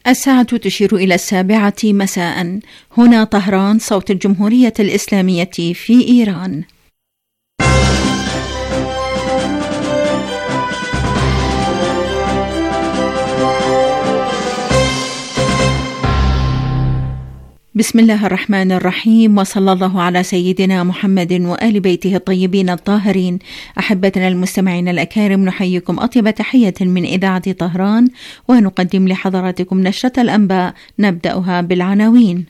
الساعة تشير إلى 7 مساء. هنا طهران، صوت الجمهورية الإسلامية في إيران. بسم الله الرحمن الرحيم، وصلى الله على سيدنا محمد وآل بيته الطيبين الطاهرين. أحبتنا المستمعين الأكارم، نحييكم أطيب تحية من إذاعة طهران، ونقدم لحضراتكم نشرة الأنباء نبدأها بالعناوين.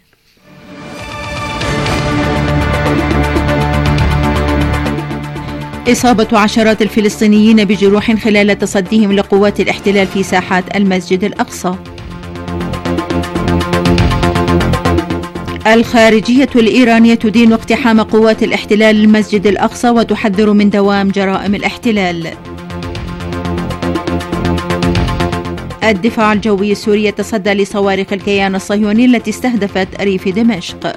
إصابة عشرات الفلسطينيين بجروح خلال تصديهم لقوات الاحتلال في ساحات المسجد الأقصى. الخارجية الإيرانية تدين اقتحام قوات الاحتلال للمسجد الأقصى وتحذر من دوام جرائم الاحتلال. الدفاع الجوي السوري يتصدى لصواريخ الكيان الصهيوني التي استهدفت ريف دمشق.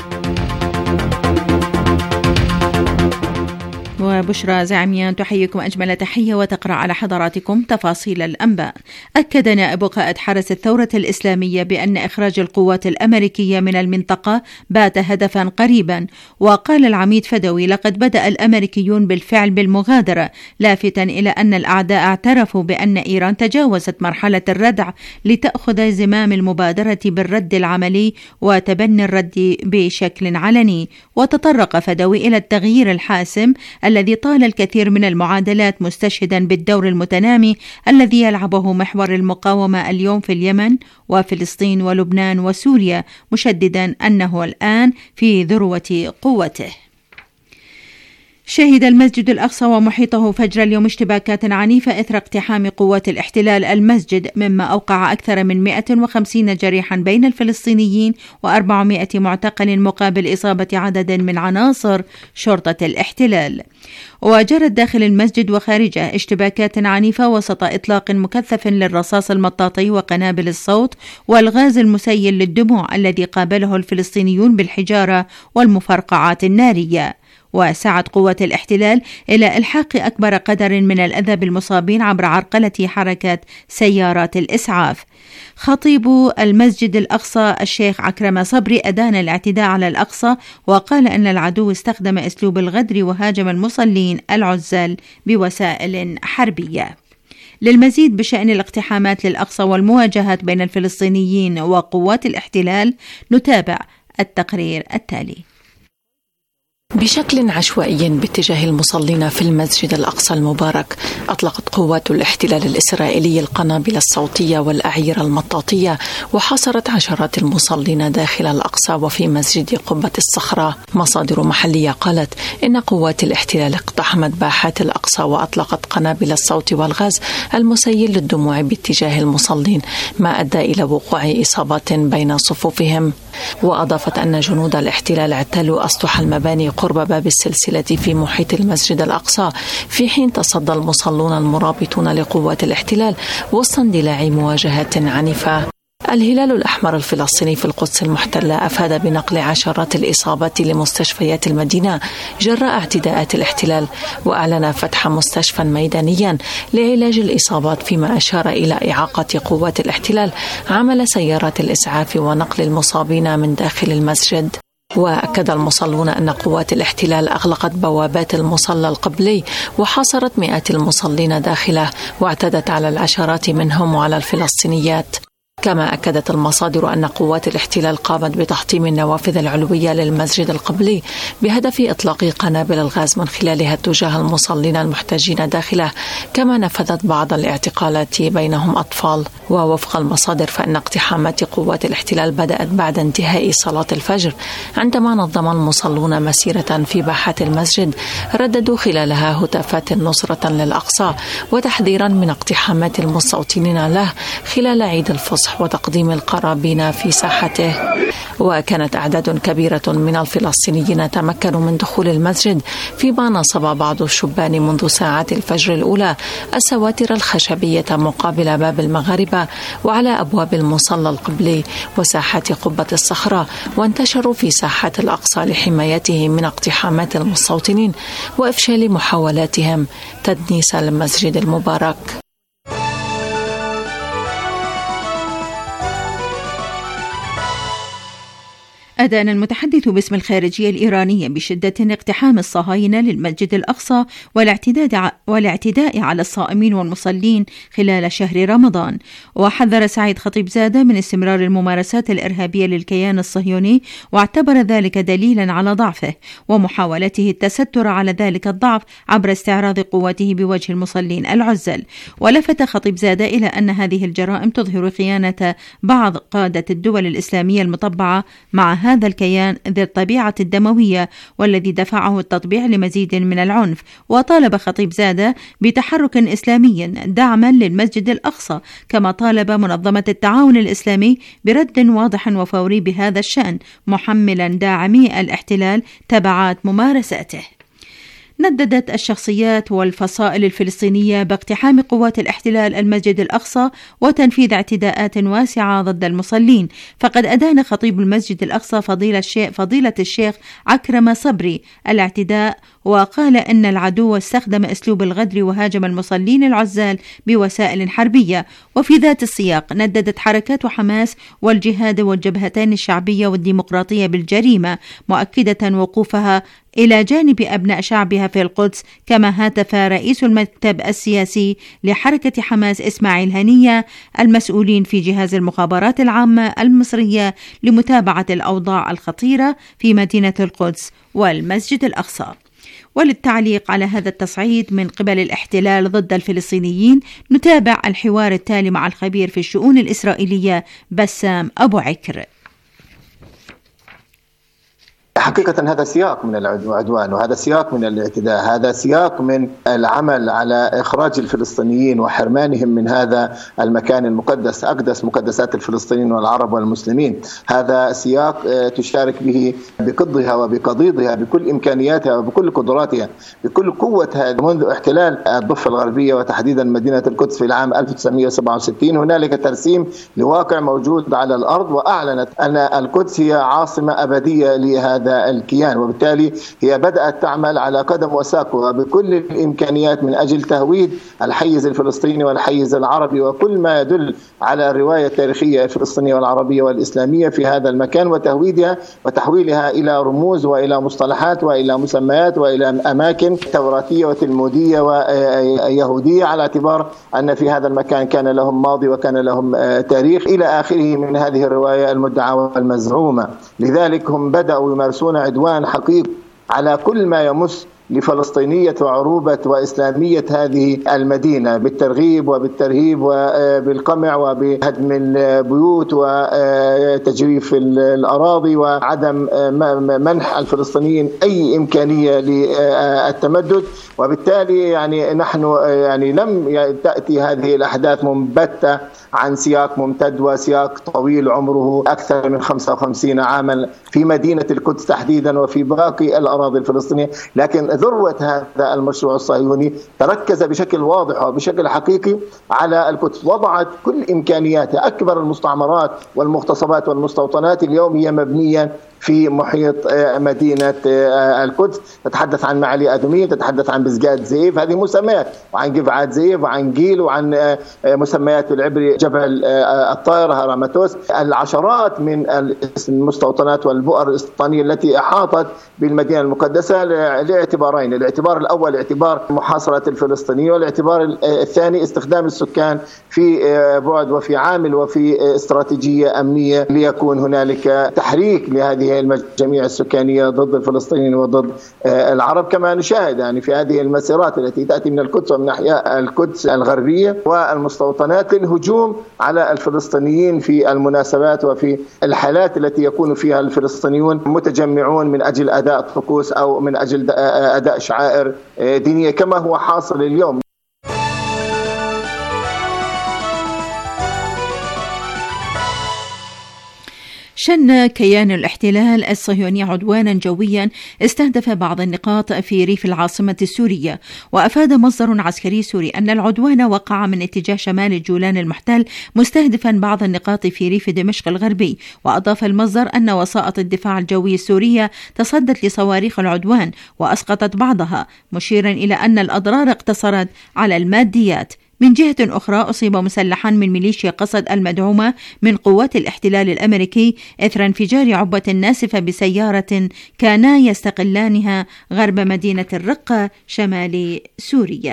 وبشرى زعميان تحييكم أجمل تحية وتقرأ على حضراتكم تفاصيل الأنباء. أكد نائب قائد حرس الثورة الإسلامية بأن إخراج القوات الأمريكية من المنطقة بات هدفا قريبا، وقال العميد فدوي: لقد بدأ الأمريكيون بالفعل بالمغادرة، لافتا إلى أن الأعداء اعترفوا بأن إيران تجاوزت مرحلة الردع لتأخذ زمام المبادرة بالرد العملي وتبني الرد بشكل علني. وتطرق فدوي إلى التغيير الحاسم الذي طال الكثير من المعادلات، مستشهدا بالدور المتنامي الذي يلعبه محور المقاومة اليوم في اليمن وفلسطين ولبنان وسوريا، مشددا أنه الآن في ذروة قوته. شهد المسجد الأقصى ومحيطه فجر اليوم اشتباكات عنيفة إثر اقتحام قوات الاحتلال المسجد، مما أوقع أكثر من 150 جريحا بين الفلسطينيين و400 معتقل، مقابل إصابة عدد من عناصر شرطة الاحتلال. وجرت داخل المسجد وخارجه اشتباكات عنيفة وسط إطلاق مكثف للرصاص المطاطي وقنابل الصوت والغاز المسيل للدموع الذي قابله الفلسطينيون بالحجارة والمفرقعات النارية. وسعت قوات الاحتلال إلى إلحاق أكبر قدر من الأذى بالمصابين عبر عرقلة حركة سيارات الإسعاف. خطيب المسجد الأقصى الشيخ عكرمة صبري أدان الاعتداء على الأقصى، وقال أن العدو استخدم أسلوب الغدر وهاجم المصلين العزال بوسائل حربية. للمزيد بشأن الاقتحامات للأقصى والمواجهات بين الفلسطينيين وقوات الاحتلال نتابع التقرير التالي. بشكل عشوائي باتجاه المصلين في المسجد الأقصى المبارك، أطلقت قوات الاحتلال الإسرائيلي القنابل الصوتية والأعيرة المطاطية، وحاصرت عشرات المصلين داخل الأقصى وفي مسجد قبة الصخرة. مصادر محلية قالت إن قوات الاحتلال اقتحمت باحات الأقصى وأطلقت قنابل الصوت والغاز المسيل للدموع باتجاه المصلين، ما أدى إلى وقوع إصابات بين صفوفهم. وأضافت أن جنود الاحتلال اعتلوا أسطح المباني قرب باب السلسلة في محيط المسجد الأقصى، في حين تصدى المصلون المرابطون لقوات الاحتلال وسط اندلاع مواجهات عنيفة. الهلال الأحمر الفلسطيني في القدس المحتلة أفاد بنقل عشرات الإصابات لمستشفيات المدينة جراء اعتداءات الاحتلال، وأعلن فتح مستشفى ميدانيا لعلاج الإصابات، فيما أشار إلى إعاقة قوات الاحتلال عمل سيارات الإسعاف ونقل المصابين من داخل المسجد. وأكد المصلون أن قوات الاحتلال أغلقت بوابات المصلى القبلي وحاصرت مئات المصلين داخله، واعتدت على العشرات منهم وعلى الفلسطينيات. كما أكدت المصادر أن قوات الاحتلال قامت بتحطيم النوافذ العلوية للمسجد القبلي بهدف إطلاق قنابل الغاز من خلالها تجاه المصلين المحتجين داخله، كما نفذت بعض الاعتقالات بينهم أطفال. ووفق المصادر فإن اقتحامات قوات الاحتلال بدأت بعد انتهاء صلاة الفجر، عندما نظم المصلون مسيرة في باحات المسجد رددوا خلالها هتافات نصرة للأقصى وتحذيرا من اقتحامات المستوطنين له خلال عيد الفصح وتقديم القرابين في ساحته. وكانت أعداد كبيرة من الفلسطينيين تمكنوا من دخول المسجد، فيما نصب بعض الشبان منذ ساعات الفجر الأولى السواتر الخشبية مقابل باب المغاربة وعلى أبواب المصلى القبلي وساحات قبة الصخرة، وانتشروا في ساحات الأقصى لحمايته من اقتحامات المستوطنين وإفشال محاولاتهم تدنيس المسجد المبارك. أدان المتحدث باسم الخارجية الإيرانية بشدة اقتحام الصهاينة للمسجد الأقصى والاعتداء على الصائمين والمصلين خلال شهر رمضان. وحذر سعيد خطيبزادة من استمرار الممارسات الإرهابية للكيان الصهيوني، واعتبر ذلك دليلا على ضعفه ومحاولته التستر على ذلك الضعف عبر استعراض قوته بوجه المصلين العزل. ولفت خطيبزادة إلى أن هذه الجرائم تظهر خيانة بعض قادة الدول الإسلامية المطبعة مع هذا الكيان ذي الطبيعة الدموية والذي دفعه التطبيع لمزيد من العنف. وطالب خطيبزادة بتحرك إسلامي دعما للمسجد الأقصى، كما طالب منظمة التعاون الإسلامي برد واضح وفوري بهذا الشأن، محملا داعمي الاحتلال تبعات ممارساته. نددت الشخصيات والفصائل الفلسطينية باقتحام قوات الاحتلال المسجد الأقصى وتنفيذ اعتداءات واسعة ضد المصلين. فقد أدان خطيب المسجد الأقصى فضيلة الشيخ عكرمة صبري الاعتداء، وقال إن العدو استخدم أسلوب الغدر وهاجم المصلين العزال بوسائل حربية. وفي ذات السياق نددت حركات حماس والجهاد والجبهتين الشعبية والديمقراطية بالجريمة، مؤكدة وقوفها إلى جانب أبناء شعبها في القدس. كما هاتف رئيس المكتب السياسي لحركة حماس إسماعيل هنية المسؤولين في جهاز المخابرات العامة المصرية لمتابعة الأوضاع الخطيرة في مدينة القدس والمسجد الأقصى. وللتعليق على هذا التصعيد من قبل الاحتلال ضد الفلسطينيين نتابع الحوار التالي مع الخبير في الشؤون الإسرائيلية بسام أبو عكر. حقيقة هذا سياق من العدوان، وهذا سياق من الاعتداء، هذا سياق من العمل على إخراج الفلسطينيين وحرمانهم من هذا المكان المقدس، أقدس مقدسات الفلسطينيين والعرب والمسلمين. هذا سياق تشارك به بقضها وبقضيضها بكل إمكانياتها وبكل قدراتها بكل قوتها منذ احتلال الضفة الغربية وتحديدا مدينة القدس في العام 1967. هنالك ترسيم لواقع موجود على الأرض، وأعلنت أن القدس هي عاصمة أبدية لهذا الكيان، وبالتالي هي بدأت تعمل على قدم وساق وبكل الإمكانيات من أجل تهويد الحيز الفلسطيني والحيز العربي وكل ما يدل على الرواية التاريخية الفلسطينية والعربية والإسلامية في هذا المكان، وتهويدها وتحويلها إلى رموز وإلى مصطلحات وإلى مسميات وإلى أماكن توراتية وتلمودية ويهودية، على اعتبار أن في هذا المكان كان لهم ماضي وكان لهم تاريخ إلى آخره من هذه الرواية المدعاة والمزعومة. لذلك هم بدأوا يمارسون عدوان حقيقي على كل ما يمس لفلسطينية وعروبة وإسلامية هذه المدينة، بالترغيب وبالترهيب وبالقمع وبهدم البيوت وتجريف الأراضي وعدم منح الفلسطينيين أي إمكانية للتمدد. وبالتالي نحن لم تأتي هذه الأحداث منبتة عن سياق ممتد وسياق طويل عمره أكثر من 55 عاما في مدينة القدس تحديدا وفي باقي الأراضي الفلسطينية، لكن ذروة هذا المشروع الصهيوني تركز بشكل واضح وبشكل حقيقي على القدس، وضعت كل إمكانياتها. أكبر المستعمرات والمغتصبات والمستوطنات اليوم هي مبنية في محيط مدينة القدس. تتحدث عن معالي أدومية، تتحدث عن بزقات زيف، هذه مسميات، وعن قفعات زيف وعن جيل وعن مسميات بالعبري جبل الطائر هرمتوس. العشرات من المستوطنات والبؤر الاستيطانية التي أحاطت بالمدينة المقدسة لاعتبارين: الاعتبار الأول اعتبار محاصرة الفلسطينيين، والاعتبار الثاني استخدام السكان في بعد وفي عامل وفي استراتيجية أمنية ليكون هنالك تحريك لهذه المجاميع السكانية ضد الفلسطينيين وضد العرب. كما نشاهد في هذه المسيرات التي تأتي من القدس ومن أحياء القدس الغربية والمستوطنات للهجوم على الفلسطينيين في المناسبات وفي الحالات التي يكون فيها الفلسطينيون متجمعون من أجل أداء طقوس أو من أجل أداء شعائر دينية كما هو حاصل اليوم. شن كيان الاحتلال الصهيوني عدوانا جويا استهدف بعض النقاط في ريف العاصمة السورية. وأفاد مصدر عسكري سوري أن العدوان وقع من اتجاه شمال الجولان المحتل مستهدفا بعض النقاط في ريف دمشق الغربي. وأضاف المصدر أن وسائط الدفاع الجوي السورية تصدت لصواريخ العدوان وأسقطت بعضها، مشيرا إلى أن الأضرار اقتصرت على الماديات. من جهة أخرى أصيب مسلحان من ميليشيا قسد المدعومة من قوات الاحتلال الأمريكي إثر انفجار عبة ناسفة بسيارة كانا يستقلانها غرب مدينة الرقة شمال سوريا.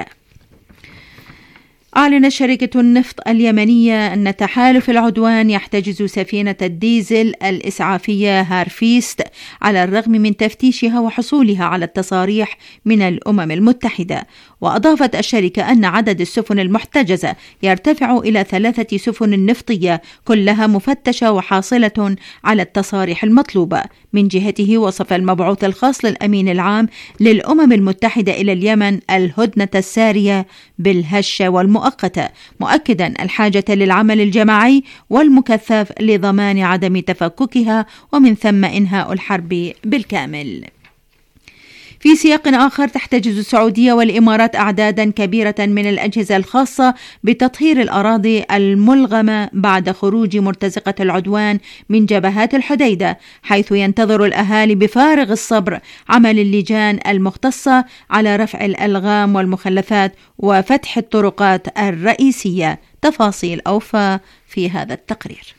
أعلنت شركة النفط اليمنية أن تحالف العدوان يحتجز سفينة الديزل الإسعافية هارفيست على الرغم من تفتيشها وحصولها على التصاريح من الأمم المتحدة. وأضافت الشركة أن عدد السفن المحتجزة يرتفع إلى 3 سفن نفطية كلها مفتشة وحاصلة على التصاريح المطلوبة. من جهته وصف المبعوث الخاص للأمين العام للأمم المتحدة إلى اليمن الهدنة السارية بالهشة والمؤقتة، مؤكدا الحاجة للعمل الجماعي والمكثف لضمان عدم تفككها ومن ثم إنهاء الحرب بالكامل. في سياق آخر، تحتجز السعودية والإمارات أعدادا كبيرة من الأجهزة الخاصة بتطهير الأراضي الملغمة بعد خروج مرتزقة العدوان من جبهات الحديدة، حيث ينتظر الأهالي بفارغ الصبر عمل اللجان المختصة على رفع الألغام والمخلفات وفتح الطرقات الرئيسية. تفاصيل أوفى في هذا التقرير.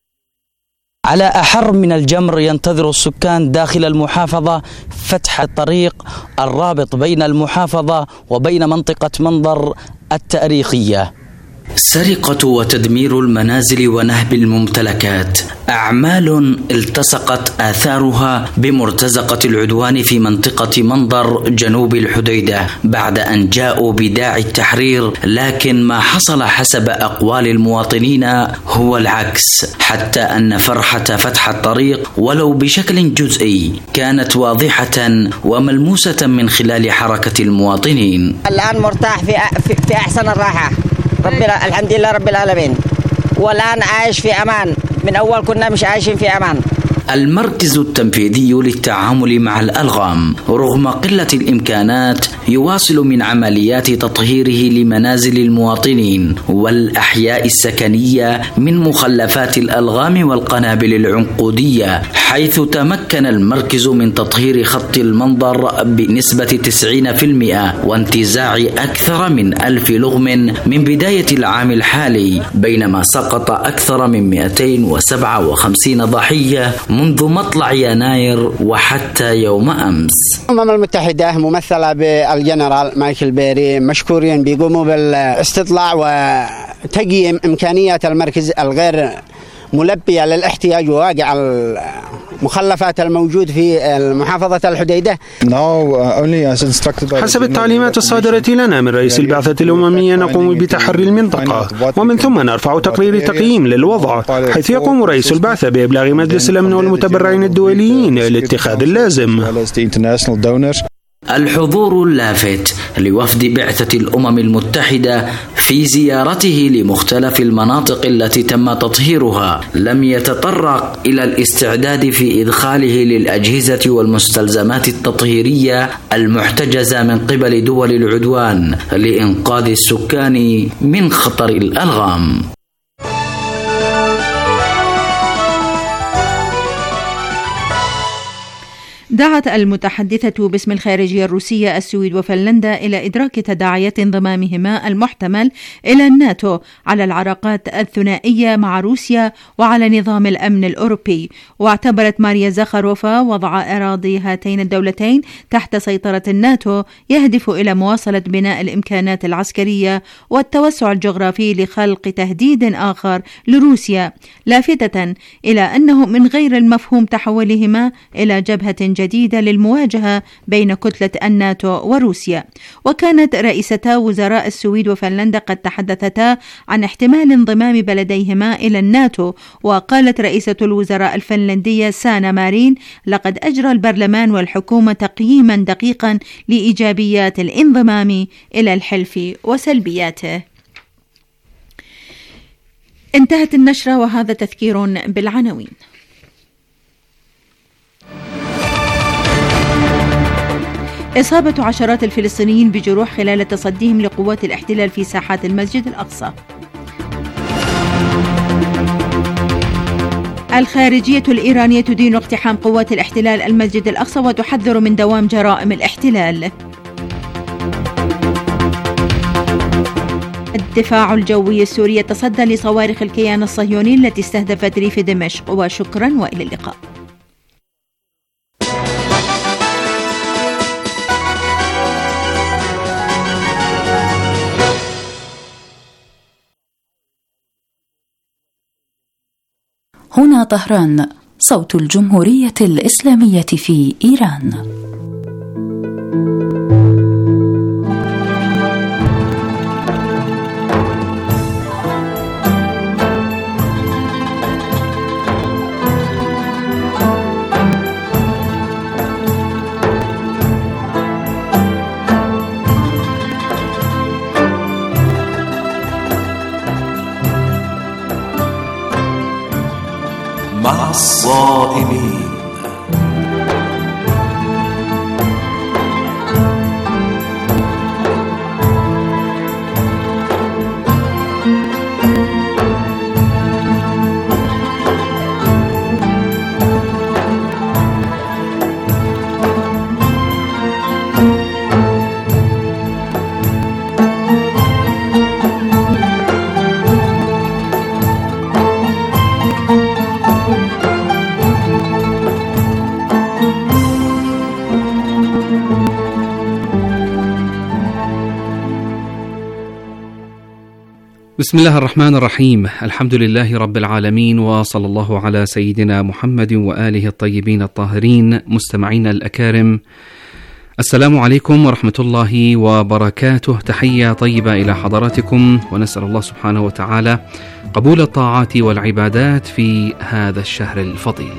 على أحر من الجمر ينتظر السكان داخل المحافظة فتح الطريق الرابط بين المحافظة وبين منطقة منظر التاريخية. سرقة وتدمير المنازل ونهب الممتلكات أعمال التصقت آثارها بمرتزقة العدوان في منطقة منظر جنوب الحديدة بعد أن جاءوا بداعي التحرير، لكن ما حصل حسب أقوال المواطنين هو العكس، حتى أن فرحة فتح الطريق ولو بشكل جزئي كانت واضحة وملموسة من خلال حركة المواطنين. الآن مرتاح في أحسن الراحة، الحمد لله رب العالمين، والآن عايش في أمان. من أول كنا مش عايشين في أمان. المركز التنفيذي للتعامل مع الألغام رغم قلة الإمكانات يواصل من عمليات تطهيره لمنازل المواطنين والأحياء السكنية من مخلفات الألغام والقنابل العنقودية، حيث تمكن المركز من تطهير خط المنظر بنسبة 90% وانتزاع أكثر من 1000 لغم من بداية العام الحالي، بينما سقط أكثر من 257 ضحية منذ مطلع يناير وحتى يوم أمس. الأمم المتحدة ممثلة بالجنرال مايكل بيري مشكورين بيقوموا بالاستطلاع وتقييم إمكانيات المركز الغير ملبية للاحتياج وواقع المخلفات الموجود في محافظة الحديدة. حسب التعليمات الصادرة لنا من رئيس البعثة الأممية نقوم بتحري المنطقة ومن ثم نرفع تقييم للوضع، حيث يقوم رئيس البعثة بإبلاغ مجلس الأمن والمتبرعين الدوليين لاتخاذ اللازم. الحضور اللافت لوفد بعثة الأمم المتحدة في زيارته لمختلف المناطق التي تم تطهيرها لم يتطرق إلى الاستعداد في إدخاله للأجهزة والمستلزمات التطهيرية المحتجزة من قبل دول العدوان لإنقاذ السكان من خطر الألغام. دعت المتحدثة باسم الخارجية الروسية السويد وفنلندا إلى إدراك تداعيات انضمامهما المحتمل إلى الناتو على العلاقات الثنائية مع روسيا وعلى نظام الأمن الأوروبي. واعتبرت ماريا زاخاروفا وضع أراضي هاتين الدولتين تحت سيطرة الناتو يهدف إلى مواصلة بناء الإمكانات العسكرية والتوسع الجغرافي لخلق تهديد آخر لروسيا، لافتة إلى أنه من غير المفهوم تحولهما إلى جبهة جديدة للمواجهة بين كتلة الناتو وروسيا. وكانت رئيستا وزراء السويد وفنلندا قد تحدثتا عن احتمال انضمام بلديهما إلى الناتو. وقالت رئيسة الوزراء الفنلندية سانا مارين: لقد أجرى البرلمان والحكومة تقييما دقيقا لإيجابيات الانضمام إلى الحلف وسلبياته. انتهت النشرة وهذا تذكير بالعناوين. إصابة عشرات الفلسطينيين بجروح خلال تصديهم لقوات الاحتلال في ساحات المسجد الأقصى. الخارجية الإيرانية تدين اقتحام قوات الاحتلال المسجد الأقصى وتحذر من دوام جرائم الاحتلال. الدفاع الجوي السوري يتصدى لصواريخ الكيان الصهيوني التي استهدفت ريف دمشق. وشكرا وإلى اللقاء. هنا طهران، صوت الجمهورية الإسلامية في إيران. مع الصائمين. بسم الله الرحمن الرحيم. الحمد لله رب العالمين، وصلى الله على سيدنا محمد وآله الطيبين الطاهرين. مستمعين الأكارم، السلام عليكم ورحمة الله وبركاته. تحية طيبة إلى حضراتكم، ونسأل الله سبحانه وتعالى قبول الطاعات والعبادات في هذا الشهر الفضيل.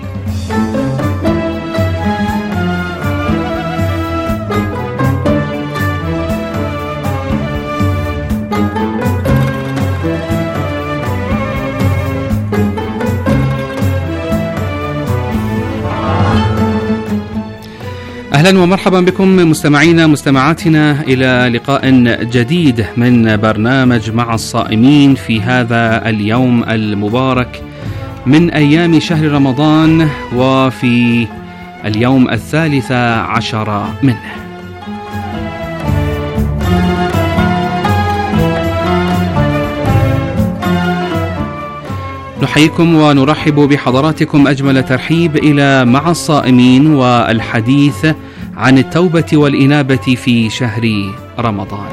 أهلا ومرحبا بكم مستمعينا مستمعاتنا إلى لقاء جديد من برنامج مع الصائمين في هذا اليوم المبارك من أيام شهر رمضان، وفي اليوم 13 منه. نحييكم ونرحب بحضراتكم أجمل ترحيب إلى مع الصائمين، والحديث عن التوبة والإنابة في شهر رمضان.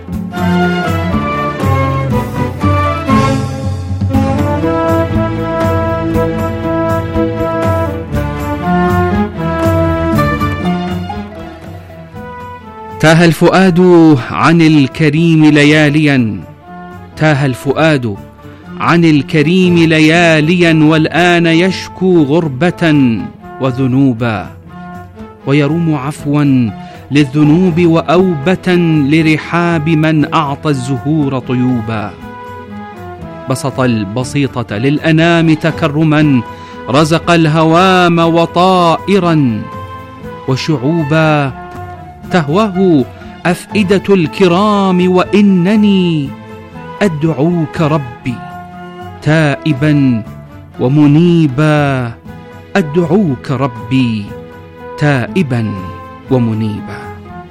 تاه الفؤاد عن الكريم لياليا، تاه الفؤاد عن الكريم لياليا، والآن يشكو غربة وذنوبا، ويروم عفوا للذنوب وأوبة لرحاب من أعطى الزهور طيوبا. بسط البسيطة للأنام تكرما، رزق الهوام وطائرا وشعوبا، تهواه أفئدة الكرام، وإنني أدعوك ربي تائبا ومنيبا، أدعوك ربي تائبا ومنيبا.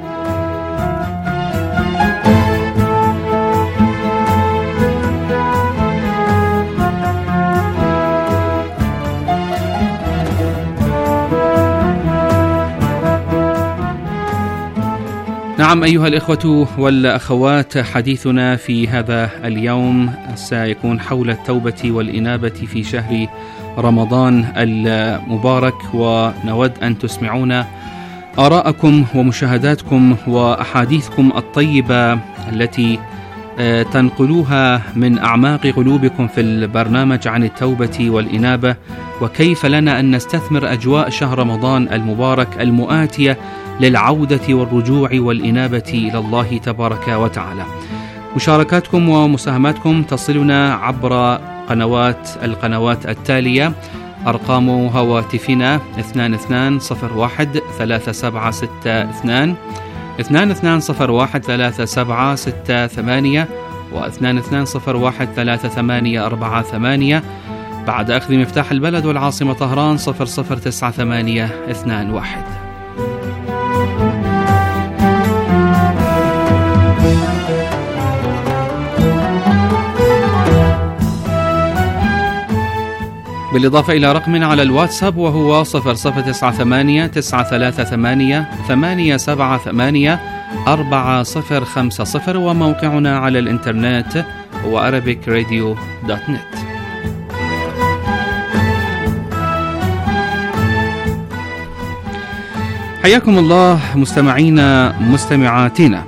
نعم أيها الإخوة والأخوات، حديثنا في هذا اليوم سيكون حول التوبة والإنابة في شهر رمضان المبارك، ونود أن تسمعونا آراءكم ومشاهداتكم وأحاديثكم الطيبة التي تنقلوها من أعماق قلوبكم في البرنامج عن التوبة والإنابة، وكيف لنا أن نستثمر أجواء شهر رمضان المبارك المؤاتية للعودة والرجوع والإنابة إلى الله تبارك وتعالى. مشاركاتكم ومساهماتكم تصلنا عبر القنوات التالية: أرقام هواتفنا 22013762 22013768 و22013848. بعد أخذ مفتاح البلد والعاصمة طهران 009821. بالإضافة إلى رقم على الواتساب وهو 0098-878-450 وموقعنا على الإنترنت هو arabicradio.net. حياكم الله مستمعينا مستمعاتنا.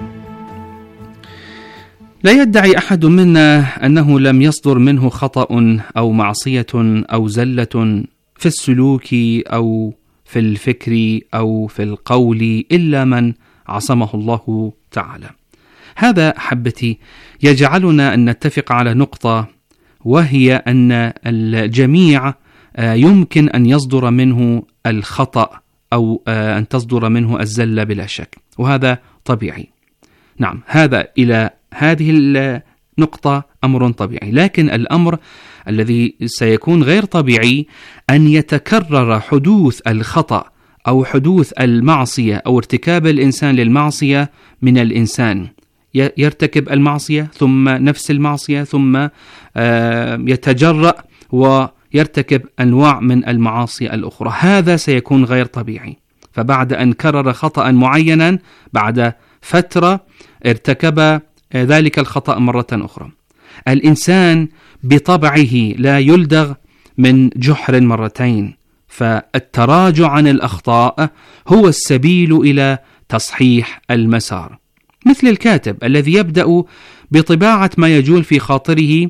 لا يدعي أحد منا أنه لم يصدر منه خطأ أو معصية أو زلة في السلوك أو في الفكر أو في القول إلا من عصمه الله تعالى. هذا أحبتي يجعلنا أن نتفق على نقطة، وهي أن الجميع يمكن أن يصدر منه الخطأ أو أن تصدر منه الزلة بلا شك، وهذا طبيعي. نعم، هذا إلى هذه النقطة أمر طبيعي، لكن الأمر الذي سيكون غير طبيعي أن يتكرر حدوث الخطأ أو حدوث المعصية أو ارتكاب الإنسان للمعصية من الإنسان، يرتكب المعصية ثم نفس المعصية ثم يتجرأ ويرتكب أنواع من المعاصي الأخرى. هذا سيكون غير طبيعي. فبعد أن كرر خطأ معينا بعد فترة ارتكب ذلك الخطأ مرة أخرى. الإنسان بطبعه لا يلدغ من جحر مرتين، فالتراجع عن الأخطاء هو السبيل إلى تصحيح المسار. مثل الكاتب الذي يبدأ بطباعة ما يجول في خاطره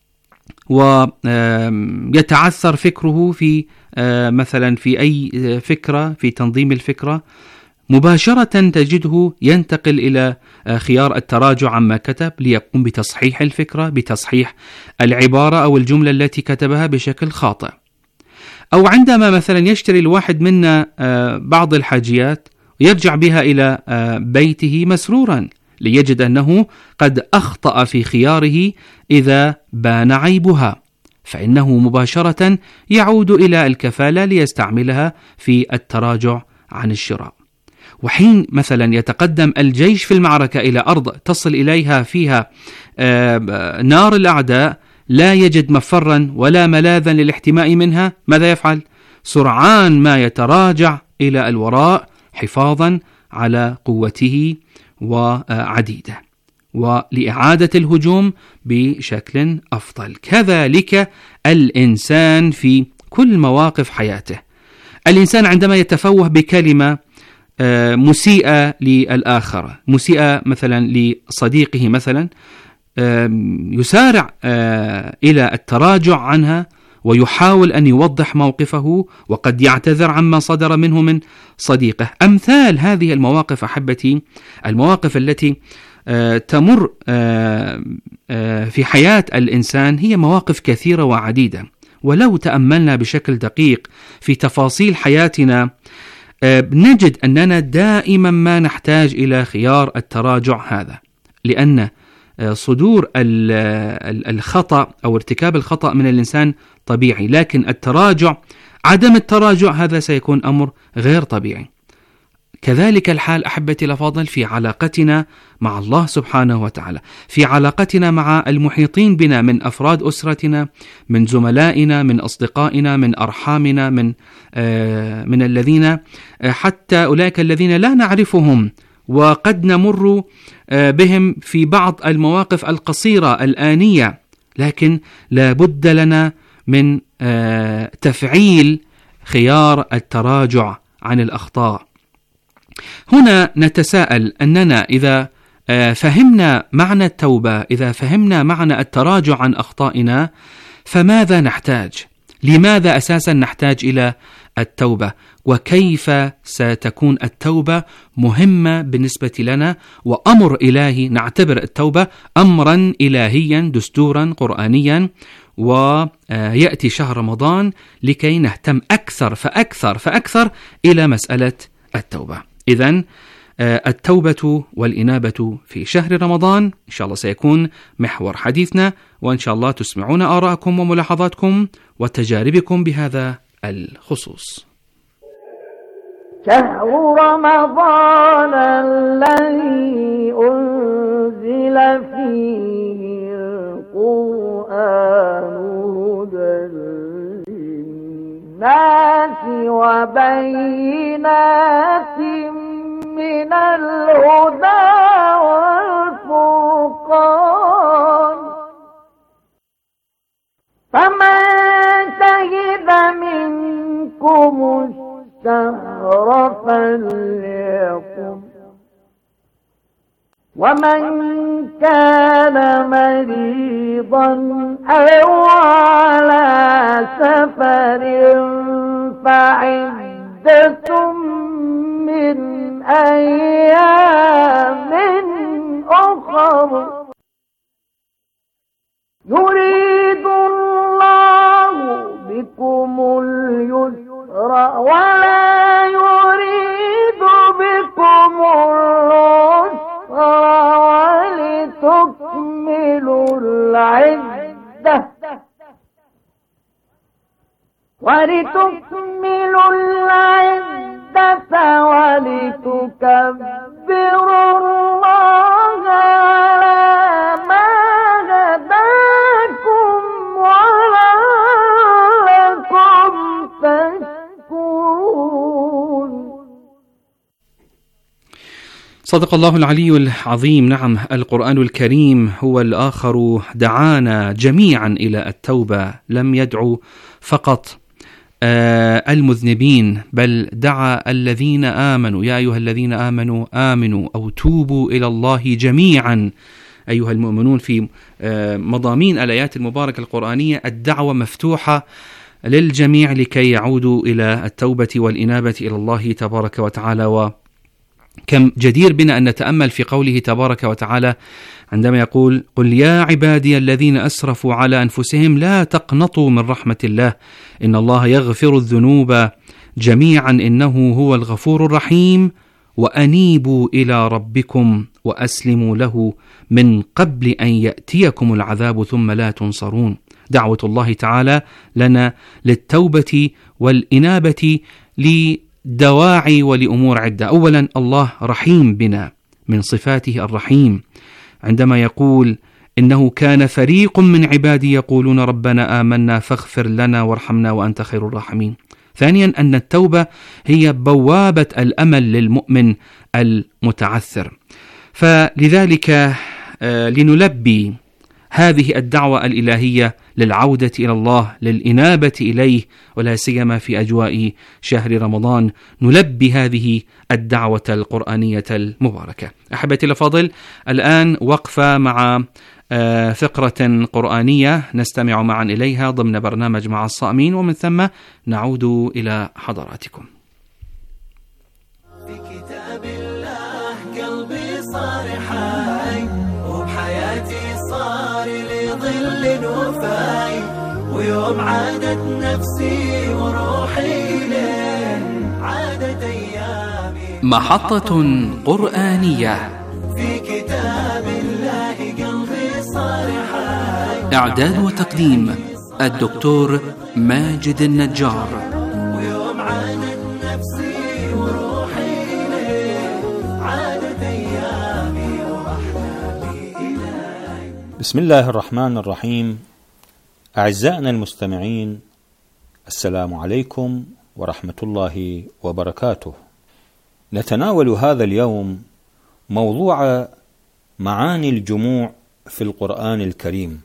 ويتعثر فكره في مثلا في أي فكرة، في تنظيم الفكرة، مباشرة تجده ينتقل إلى خيار التراجع عما كتب ليقوم بتصحيح الفكرة، بتصحيح العبارة أو الجملة التي كتبها بشكل خاطئ. أو عندما مثلا يشتري الواحد منا بعض الحاجيات ويرجع بها إلى بيته مسرورا ليجد أنه قد أخطأ في خياره إذا بان عيبها، فإنه مباشرة يعود إلى الكفالة ليستعملها في التراجع عن الشراء. وحين مثلا يتقدم الجيش في المعركة إلى أرض تصل إليها فيها نار الأعداء، لا يجد مفرا ولا ملاذا للاحتماء منها، ماذا يفعل؟ سرعان ما يتراجع إلى الوراء حفاظا على قوته وعديده ولإعادة الهجوم بشكل أفضل. كذلك الإنسان في كل مواقف حياته. الإنسان عندما يتفوه بكلمة مسيئة للآخر، مسيئة مثلا لصديقه مثلا، يسارع إلى التراجع عنها ويحاول أن يوضح موقفه، وقد يعتذر عما صدر منه من صديقه. أمثال هذه المواقف أحبتي، المواقف التي تمر في حياة الإنسان هي مواقف كثيرة وعديدة، ولو تأملنا بشكل دقيق في تفاصيل حياتنا نجد أننا دائما ما نحتاج إلى خيار التراجع هذا، لأن صدور الخطأ أو ارتكاب الخطأ من الإنسان طبيعي، لكن التراجع، عدم التراجع، هذا سيكون أمر غير طبيعي. كذلك الحال أحبتي الأفاضل في علاقتنا مع الله سبحانه وتعالى، في علاقتنا مع المحيطين بنا من أفراد أسرتنا، من زملائنا، من أصدقائنا، من أرحامنا، من الذين حتى أولئك الذين لا نعرفهم وقد نمر بهم في بعض المواقف القصيرة الآنية، لكن لا بد لنا من تفعيل خيار التراجع عن الأخطاء. هنا نتساءل أننا إذا فهمنا معنى التوبة، إذا فهمنا معنى التراجع عن أخطائنا، فماذا نحتاج؟ لماذا أساسا نحتاج إلى التوبة؟ وكيف ستكون التوبة مهمة بالنسبة لنا وأمر إلهي؟ نعتبر التوبة أمرا إلهيا دستورا قرآنيا، ويأتي شهر رمضان لكي نهتم أكثر فأكثر إلى مسألة التوبة. إذن التوبة والإنابة في شهر رمضان إن شاء الله سيكون محور حديثنا، وإن شاء الله تسمعون آراءكم وملاحظاتكم وتجاربكم بهذا الخصوص. شهر رمضان الذي أنزل فيه القرآن هدى للناس فليقم ومن كان مريضا أو على سفر فعدة من أيام أخر يريد الله بكم اليسر ولا يريد بكم العسر ولتكملوا العدة ولتكبروا الله على ما هداكم ولعلكم تشكرون. صدق الله العلي العظيم. نعم، القرآن الكريم هو الآخر دعانا جميعا إلى التوبة، لم يدعو فقط المذنبين بل دعا الذين آمنوا، يا أيها الذين آمنوا آمنوا أو توبوا إلى الله جميعا أيها المؤمنون. في مضامين الآيات المباركة القرآنية الدعوة مفتوحة للجميع لكي يعودوا إلى التوبة والإنابة إلى الله تبارك وتعالى. وكم جدير بنا أن نتأمل في قوله تبارك وتعالى عندما يقول: قل يا عبادي الذين أسرفوا على أنفسهم لا تقنطوا من رحمة الله إن الله يغفر الذنوب جميعا إنه هو الغفور الرحيم وأنيبوا إلى ربكم وأسلموا له من قبل أن يأتيكم العذاب ثم لا تنصرون. دعوة الله تعالى لنا للتوبة والإنابة لدواعي ولأمور عدة. أولا، الله رحيم بنا، من صفاته الرحيم عندما يقول: إنه كان فريق من عبادي يقولون ربنا آمنا فاغفر لنا وارحمنا وأنت خير الراحمين. ثانيا، أن التوبة هي بوابة الأمل للمؤمن المتعثر، فلذلك لنلبي هذه الدعوة الإلهية للعودة إلى الله، للإنابة إليه، ولا سيما في أجواء شهر رمضان نلبي هذه الدعوة القرآنية المباركة. أحبتي الأفاضل، الآن وقفة مع فقرة قرآنية نستمع معا إليها ضمن برنامج مع الصائمين، ومن ثم نعود إلى حضراتكم. في كتاب الله قلبي صار حي وبحياتي صار لي ظل وفاي، ويوم عادت نفسي وروحي لين عادت أيامي. محطة قرآنية في كتاب الله قلبي صار حي. إعداد وتقديم الدكتور ماجد النجار. ويوم عادت نفسي وروحي لين عادت أيامي وأحلامي إلهي. بسم الله الرحمن الرحيم. أعزائنا المستمعين، السلام عليكم ورحمة الله وبركاته. نتناول هذا اليوم موضوع معاني الجموع في القرآن الكريم.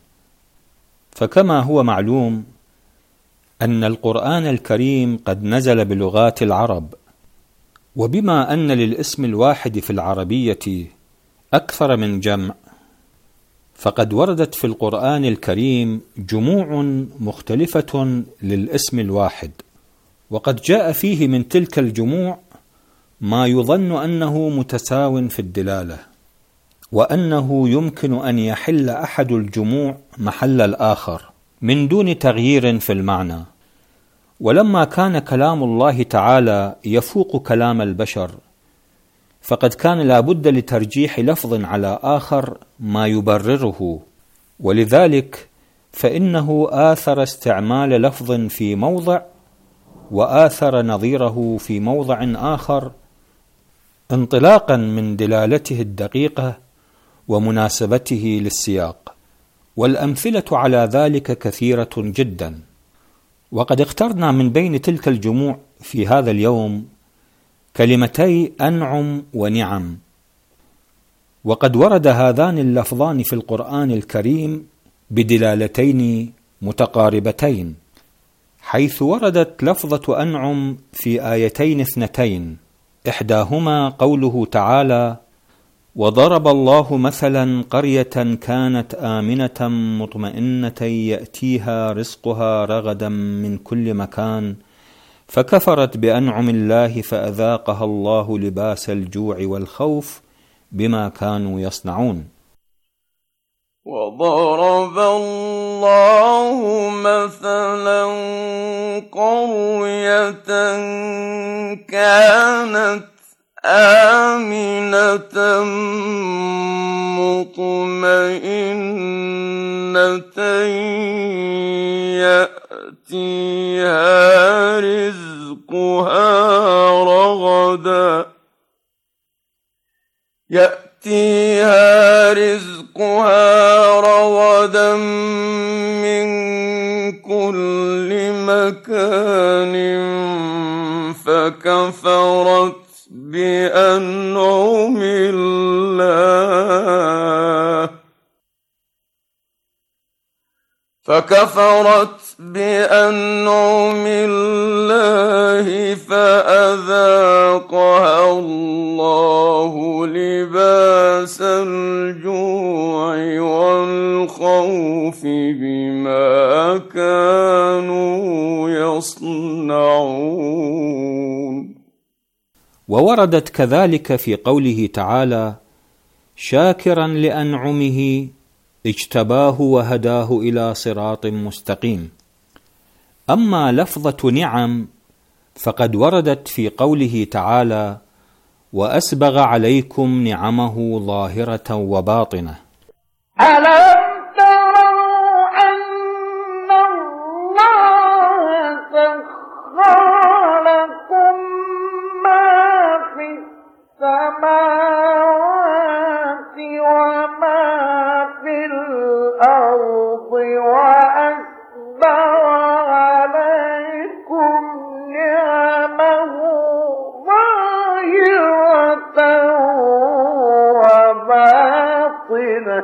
فكما هو معلوم أن القرآن الكريم قد نزل بلغات العرب، وبما أن للاسم الواحد في العربية أكثر من جمع، فقد وردت في القرآن الكريم جموع مختلفة للاسم الواحد، وقد جاء فيه من تلك الجموع ما يظن أنه متساو في الدلالة، وأنه يمكن أن يحل أحد الجموع محل الآخر من دون تغيير في المعنى. ولما كان كلام الله تعالى يفوق كلام البشر، فقد كان لابد لترجيح لفظ على آخر ما يبرره، ولذلك فإنه آثر استعمال لفظ في موضع وآثر نظيره في موضع آخر، انطلاقا من دلالته الدقيقة ومناسبته للسياق. والأمثلة على ذلك كثيرة جدا، وقد اخترنا من بين تلك الجموع في هذا اليوم كلمتي أنعم ونعم. وقد ورد هذان اللفظان في القرآن الكريم بدلالتين متقاربتين، حيث وردت لفظة أنعم في آيتين اثنتين، إحداهما قوله تعالى: وضرب الله مثلا قرية كانت آمنة مطمئنة يأتيها رزقها رغدا من كل مكان فكفرت بأنعم الله فأذاقها الله لباس الجوع والخوف بما كانوا يصنعون. وضرب الله مثلا قرية كانت آمنة مطمئنة يأتيها رزقها رغدا من كل مكان فكفرت بأنعم الله فأذاقها الله لباس الجوع والخوف بما كانوا يصنعون. ووردت كذلك في قوله تعالى: شاكرا لأنعمه اجتباه وهداه إلى صراط مستقيم. أما لفظة نعم فقد وردت في قوله تعالى: وأسبغ عليكم نعمه ظاهرة وباطنة. ألم تروا أن الله سخر لكم ما في السماوات وما في الأرض وأسبغ عليكم نعمه ظاهرة وباطنة.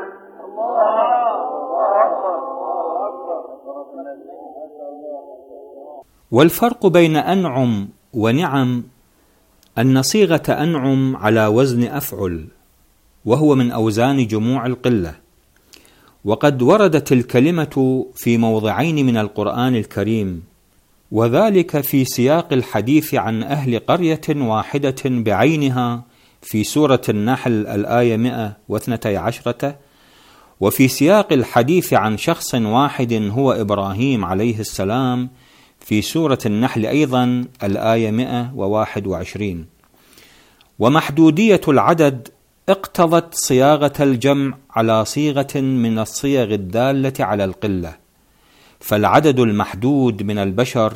والفرق بين أنعم ونعم أن صيغة أنعم على وزن أفعل، وهو من أوزان جموع القلة، وقد وردت الكلمة في موضعين من القرآن الكريم، وذلك في سياق الحديث عن أهل قرية واحدة بعينها في سورة النحل الآية 112، وفي سياق الحديث عن شخص واحد هو إبراهيم عليه السلام في سورة النحل أيضا الآية 121. ومحدودية العدد اقتضت صياغة الجمع على صيغة من الصيغ الدالة على القلة، فالعدد المحدود من البشر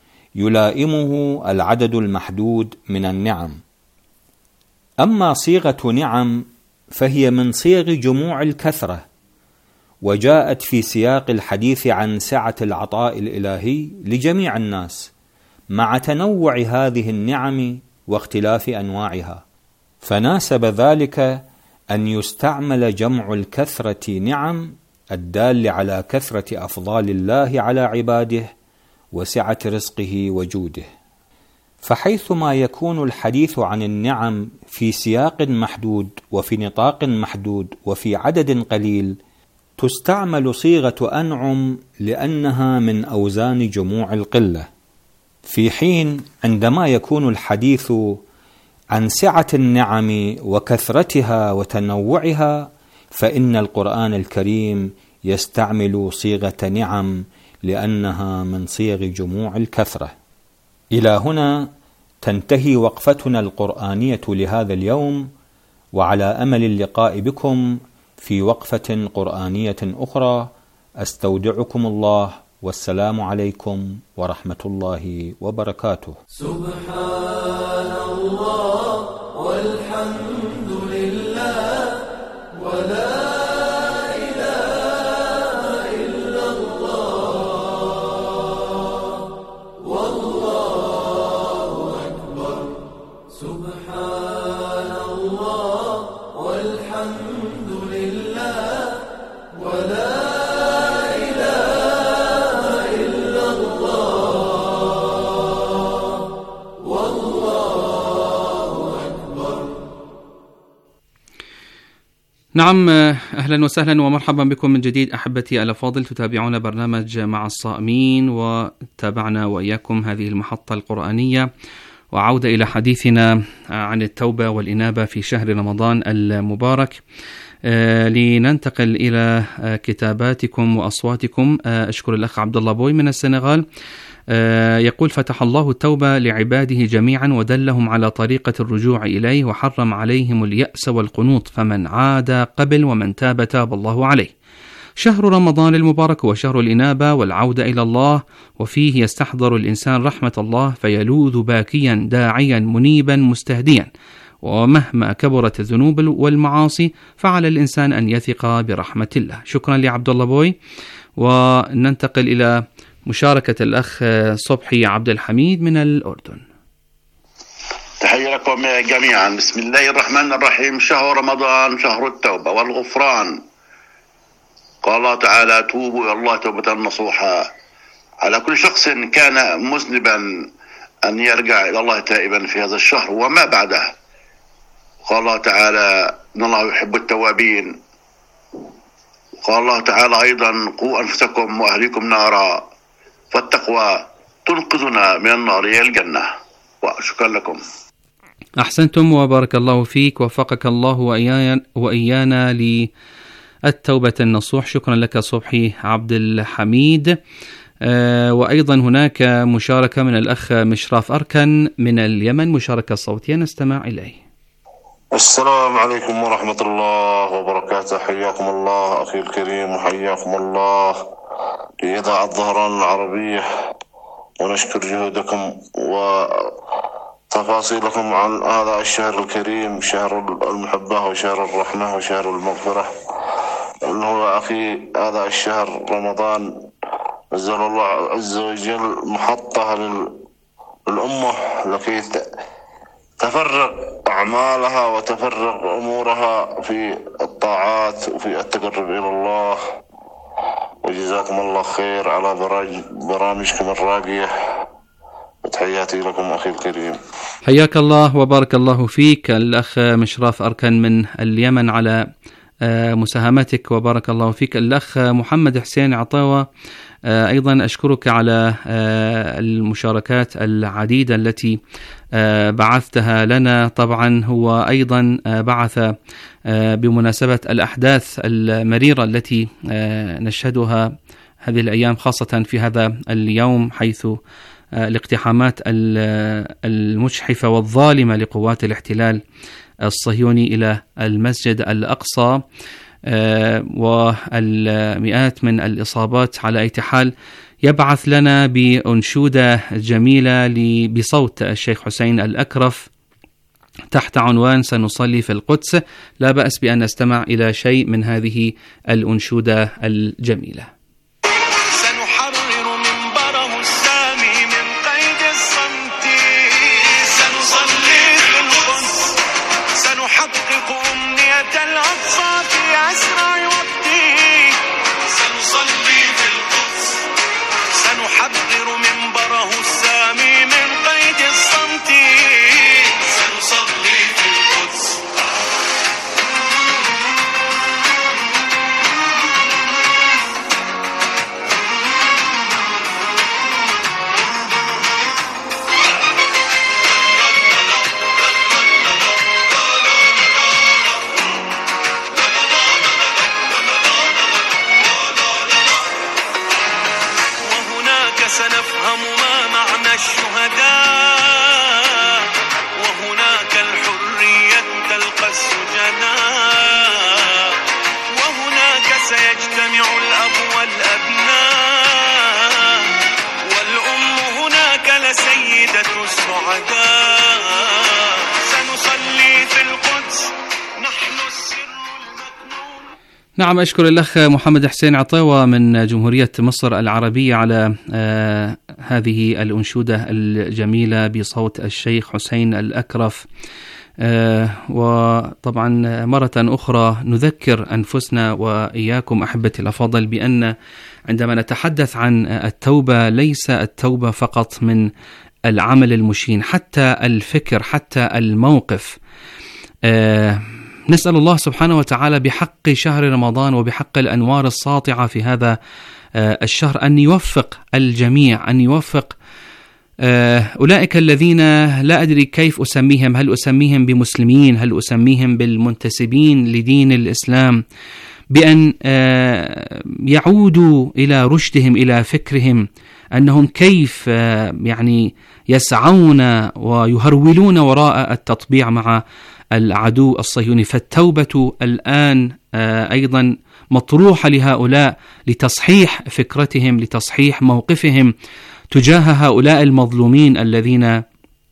يلائمه العدد المحدود من النعم. أما صيغة نعم فهي من صيغ جموع الكثرة، وجاءت في سياق الحديث عن سعة العطاء الإلهي لجميع الناس مع تنوع هذه النعم واختلاف أنواعها، فناسب ذلك أن يستعمل جمع الكثرة نعم الدال على كثرة أفضال الله على عباده وسعة رزقه وجوده. فحيثما يكون الحديث عن النعم في سياق محدود وفي نطاق محدود وفي عدد قليل، تستعمل صيغة أنعم لأنها من أوزان جموع القلة، في حين عندما يكون الحديث عن سعة النعم وكثرتها وتنوعها فإن القرآن الكريم يستعمل صيغة نعم لأنها من صيغ جموع الكثرة. إلى هنا تنتهي وقفتنا القرآنية لهذا اليوم، وعلى أمل اللقاء بكم في وقفة قرآنية أخرى. أستودعكم الله، والسلام عليكم ورحمة الله وبركاته. سبحان الله والحمد لله ولا إله إلا الله والله أكبر. سبحان الله والحمد لله ولا إله إلا الله والله نعم، أهلا وسهلا ومرحبا بكم من جديد أحبتي الأفاضل. تتابعون برنامج مع الصائمين، وتابعنا وإياكم هذه المحطة القرآنية، وعودة إلى حديثنا عن التوبة والإنابة في شهر رمضان المبارك. لننتقل إلى كتاباتكم وأصواتكم. أشكر الأخ عبد الله بوي من السنغال، يقول: فتح الله التوبة لعباده جميعا ودلهم على طريقة الرجوع إليه، وحرم عليهم اليأس والقنوط، فمن عاد قبل ومن تاب تاب الله عليه. شهر رمضان المبارك هو شهر الإنابة والعودة إلى الله، وفيه يستحضر الإنسان رحمة الله فيلوذ باكيا داعيا منيبا مستهديا، ومهما كبرت الذنوب والمعاصي فعلى الإنسان أن يثق برحمة الله. شكرا لعبد الله بوي. وننتقل إلى مشاركة الأخ صبحي عبد الحميد من الأردن. تحية لكم جميعا. بسم الله الرحمن الرحيم. شهر رمضان شهر التوبة والغفران. قال الله تعالى: توبوا إلى الله توبة نصوحا. على كل شخص كان مذنبا أن يرجع إلى الله تائبا في هذا الشهر وما بعده. قال الله تعالى: إن الله يحب التوابين. قال الله تعالى أيضا: قوا أنفسكم وأهليكم نارا، فالتقوى تنقذنا من النار إلى الجنة. وشكرا لكم. أحسنتم وبارك الله فيك، وفقك الله وإيانا للتوبة النصوح. شكرا لك صبحي عبد الحميد. وأيضا هناك مشاركة من الأخ مشراف أركن من اليمن، مشاركة صوتية نستمع إليه. السلام عليكم ورحمة الله وبركاته. حياكم الله أخي الكريم، وحياكم الله لإذاعة ظهران العربية، ونشكر جهودكم وتفاصيلكم عن هذا الشهر الكريم، شهر المحبة وشهر الرحمة وشهر المغفرة. إنه أخي هذا الشهر رمضان نزل الله عز وجل محطة للأمة لكي تفرغ أعمالها وتفرغ أمورها في الطاعات وفي التقرب إلى الله. وجزاكم الله خير على برامجكم الراقية، وتحياتي لكم أخي الكريم. حياك الله وبارك الله فيك الأخ مشراف أركن من اليمن على مساهمتك، وبارك الله فيك. الأخ محمد حسين عطاوة، أيضا أشكرك على المشاركات العديدة التي بعثتها لنا. طبعا هو أيضا بعث بمناسبة الأحداث المريرة التي نشهدها هذه الأيام، خاصة في هذا اليوم، حيث الاقتحامات المجحفة والظالمة لقوات الاحتلال الصهيوني إلى المسجد الأقصى، والمئات من الإصابات. على أي حال يبعث لنا بأنشودة جميلة بصوت الشيخ حسين الأكرف تحت عنوان سنصلي في القدس. لا بأس بأن نستمع إلى شيء من هذه الأنشودة الجميلة. نعم، أشكر الأخ محمد حسين عطاوة من جمهورية مصر العربية على هذه الأنشودة الجميلة بصوت الشيخ حسين الأكرف. وطبعا مرة أخرى نذكر أنفسنا وإياكم أحبتي الأفاضل بأن عندما نتحدث عن التوبة، ليس التوبة فقط من العمل المشين، حتى الفكر، حتى الموقف. نسأل الله سبحانه وتعالى بحق شهر رمضان وبحق الأنوار الساطعة في هذا الشهر أن يوفق الجميع، أن يوفق أولئك الذين لا أدري كيف أسميهم، هل أسميهم بمسلمين، هل أسميهم بالمنتسبين لدين الإسلام، بأن يعودوا إلى رشدهم، إلى فكرهم، أنهم كيف يعني يسعون ويهرولون وراء التطبيع مع العدو الصهيوني. فالتوبة الآن أيضا مطروحة لهؤلاء لتصحيح فكرتهم، لتصحيح موقفهم تجاه هؤلاء المظلومين الذين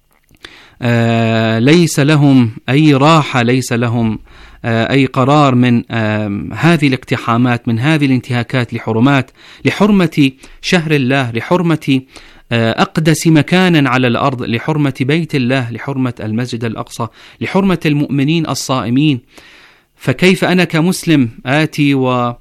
ليس لهم أي راحة، ليس لهم أي قرار من هذه الاقتحامات، من هذه الانتهاكات لحرمة شهر الله، لحرمة أقدس مكان على الأرض، لحرمة بيت الله، لحرمة المسجد الأقصى، لحرمة المؤمنين الصائمين. فكيف أنا كمسلم آتي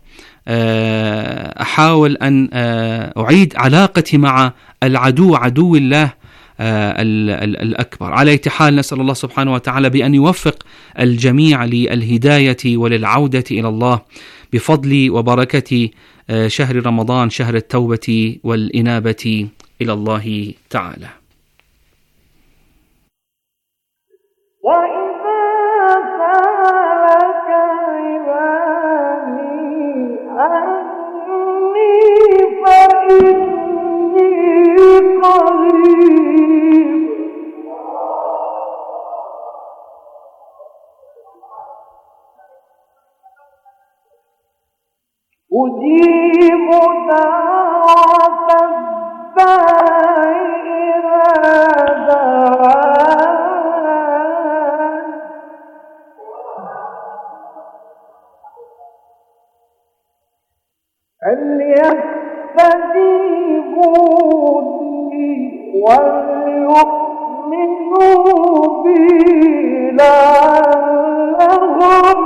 وأحاول أن أعيد علاقتي مع عدو الله الأكبر؟ على أي حال نسأل الله سبحانه وتعالى بأن يوفق الجميع للهداية وللعودة إلى الله بفضل وبركة شهر رمضان، شهر التوبة والإنابة إلى الله تعالى. أجيب دعوة الداعي إذا دعان فليستجيبوا لي وليؤمنوا بي لعلهم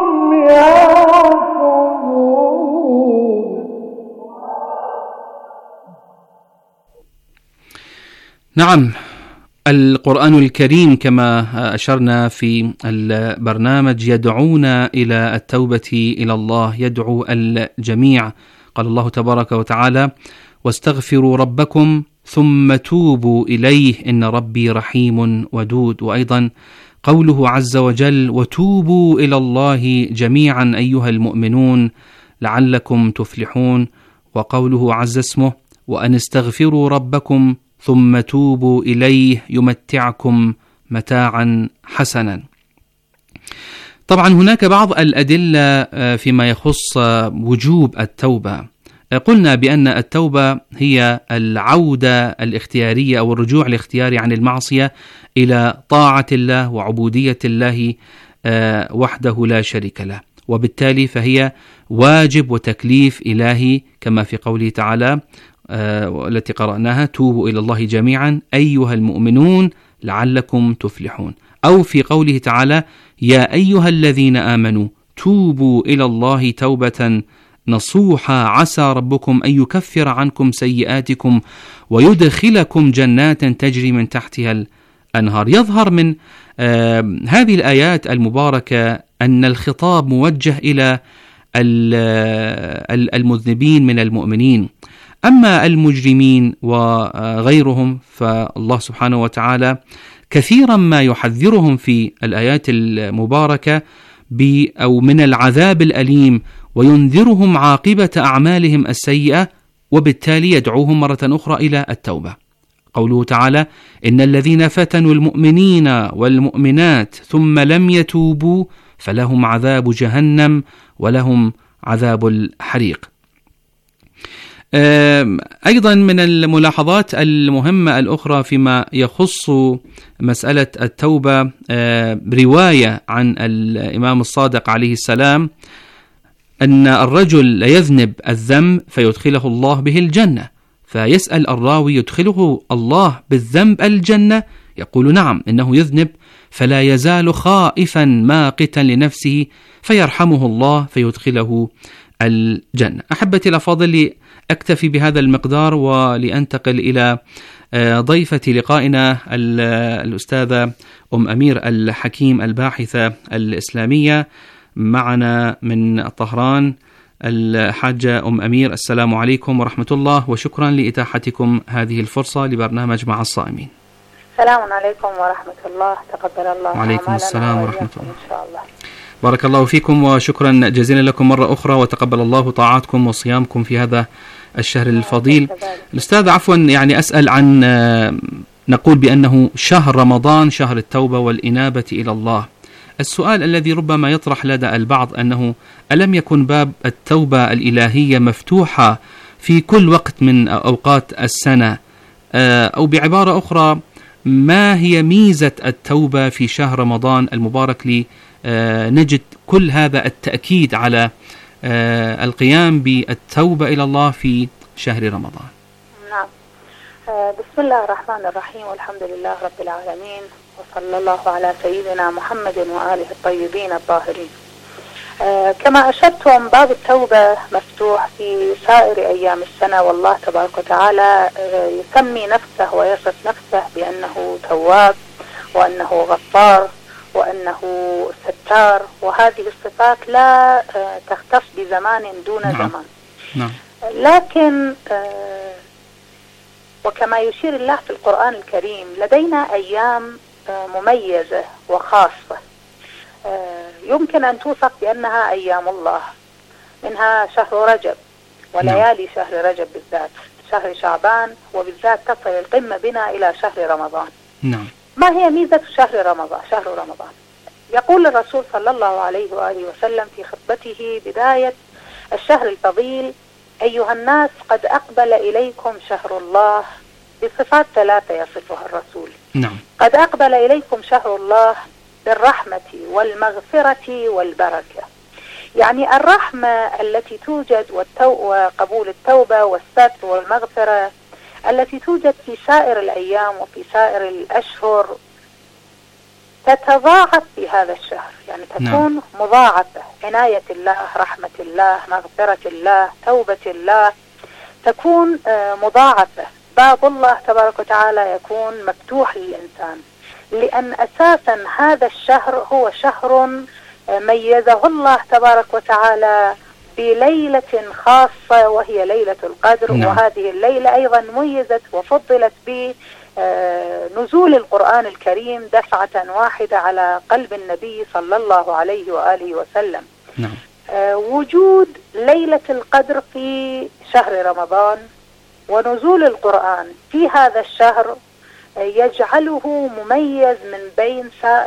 نعم، القرآن الكريم كما أشرنا في البرنامج يدعونا إلى التوبة إلى الله، يدعو الجميع. قال الله تبارك وتعالى: واستغفروا ربكم ثم توبوا إليه إن ربي رحيم ودود. وأيضا قوله عز وجل: وتوبوا إلى الله جميعا أيها المؤمنون لعلكم تفلحون. وقوله عز اسمه: وأن استغفروا ربكم ثم توبوا إليه يمتعكم متاعا حسنا. طبعا هناك بعض الأدلة فيما يخص وجوب التوبة. قلنا بأن التوبة هي العودة الاختيارية أو الرجوع الاختياري عن المعصية إلى طاعة الله وعبودية الله وحده لا شريك له، وبالتالي فهي واجب وتكليف إلهي كما في قوله تعالى التي قرأناها: توبوا إلى الله جميعا أيها المؤمنون لعلكم تفلحون. أو في قوله تعالى: يا أيها الذين آمنوا توبوا إلى الله توبة نصوحا عسى ربكم أن يكفر عنكم سيئاتكم ويدخلكم جنات تجري من تحتها الأنهار. يظهر من هذه الآيات المباركة أن الخطاب موجه إلى المذنبين من المؤمنين. أما المجرمين وغيرهم فالله سبحانه وتعالى كثيرا ما يحذرهم في الآيات المباركة أو من العذاب الأليم، وينذرهم عاقبة أعمالهم السيئة، وبالتالي يدعوهم مرة أخرى إلى التوبة. قوله تعالى: إن الذين فتنوا المؤمنين والمؤمنات ثم لم يتوبوا فلهم عذاب جهنم ولهم عذاب الحريق. أيضا من الملاحظات المهمة الأخرى فيما يخص مسألة التوبة رواية عن الإمام الصادق عليه السلام أن الرجل لا يذنب الذنب فيدخله الله به الجنة، فيسأل الراوي: يدخله الله بالذنب الجنة؟ يقول: نعم، إنه يذنب فلا يزال خائفا ماقتا لنفسه فيرحمه الله فيدخله الجنة. أحبتي الأفاضل، أكتفي بهذا المقدار ولأنتقل إلى ضيفة لقائنا الأستاذة أم أمير الحكيم الباحثة الإسلامية. معنا من طهران الحاجة أم أمير. السلام عليكم ورحمة الله، وشكرا لإتاحتكم هذه الفرصة لبرنامج مع الصائمين. السلام عليكم ورحمة الله، تقبل الله. وعليكم السلام ورحمة الله. إن شاء الله. بارك الله فيكم وشكرا جزيلا لكم مرة أخرى، وتقبل الله طاعاتكم وصيامكم في هذا الشهر الفضيل. الأستاذ عفوا يعني أسأل عن نقول بأنه شهر رمضان شهر التوبة والإنابة إلى الله. السؤال الذي ربما يطرح لدى البعض أنه ألم يكن باب التوبة الإلهية مفتوحة في كل وقت من أوقات السنة؟ أو بعبارة أخرى، ما هي ميزة التوبة في شهر رمضان المبارك لنجد كل هذا التأكيد على القيام بالتوبة إلى الله في شهر رمضان؟ نعم. بسم الله الرحمن الرحيم، والحمد لله رب العالمين، وصلى الله على سيدنا محمد وآله الطيبين الطاهرين. كما أشرتم، باب التوبة مفتوح في سائر أيام السنة، والله تبارك وتعالى يسمي نفسه ويصف نفسه بأنه تواب وأنه غفار وأنه ستار، وهذه الصفات لا تختص بزمان دون زمان. نعم. لكن وكما يشير الله في القرآن الكريم، لدينا أيام مميزة وخاصة يمكن أن توصف بأنها أيام الله، منها شهر رجب وليالي شهر رجب بالذات، شهر شعبان، وبالذات تصل القمة بنا إلى شهر رمضان. نعم. ما هي ميزة شهر رمضان؟ يقول الرسول صلى الله عليه وآله وسلم في خطبته بداية الشهر الفضيل: أيها الناس، قد أقبل إليكم شهر الله، بصفات ثلاثة يصفها الرسول. نعم. قد أقبل إليكم شهر الله بالرحمة والمغفرة والبركة. يعني الرحمة التي توجد وقبول التوبة والستر والمغفرة التي توجد في سائر الأيام وفي سائر الأشهر تتضاعف في هذا الشهر، يعني تكون مضاعفة. عناية الله، رحمة الله، مغفرة الله، توبة الله تكون مضاعفة. باب الله تبارك وتعالى يكون مفتوح للإنسان، لأن أساسا هذا الشهر هو شهر ميزه الله تبارك وتعالى بليلة خاصة وهي ليلة القدر. وهذه الليلة أيضا ميزت وفضلت بنزول القرآن الكريم دفعة واحدة على قلب النبي صلى الله عليه وآله وسلم. نعم. وجود ليلة القدر في شهر رمضان ونزول القرآن في هذا الشهر يجعله مميز من بين